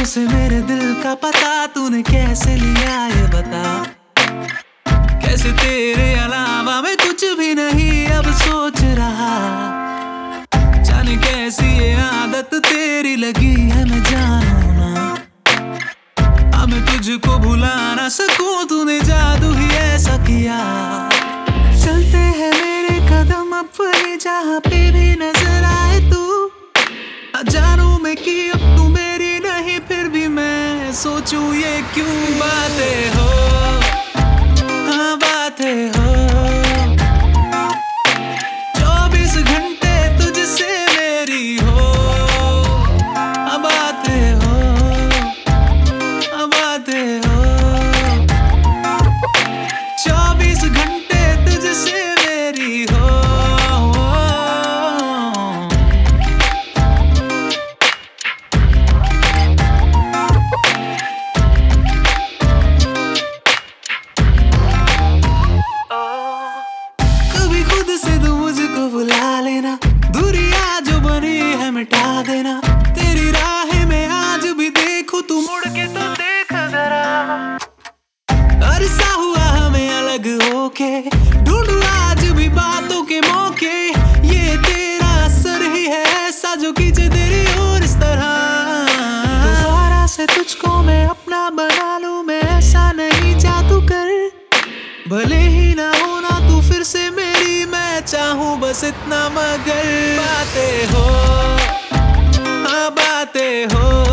से मेरे दिल का पता तूने कैसे लिया ये बता। कैसे तेरे अलावा मैं कुछ भी नहीं अब सोच रहा। जाने कैसी ये आदत तेरी लगी है मैं जानू ना। अब मैं तुझको भुला ना सकूं, तूने जादू ही ऐसा किया। चलते हैं मेरे कदम अब वही जहाँ पे भी नजर आए तू। जानू मैं कि अब तू मेरी नहीं, फिर भी मैं सोचूं ये क्यों। बातें हो, हाँ बातें हो, 24 घंटे तुझसे मेरी हो। बातें हो, बातें हो, 24 घंटे तुझसे मेरी हो। बुला लेना, दूरियां जो बनी है मिटा देना। तेरी राह में आज भी देखूं, तू मुड़ के तो देख जरा। अरसा हुआ हमें अलग होके, ढूंढूं आज भी बातों के मौके। ये तेरा असर ही है ऐसा जो खींचे तेरी ओर इस तरह। दोबारा से तुझको मैं अपना बना लूं, मैं ऐसा नहीं जादू कर। भले ही ना होना तू फिर से मेरी, मैं चाहूं बस इतना मगर। बातें हो, हाँ बातें हो।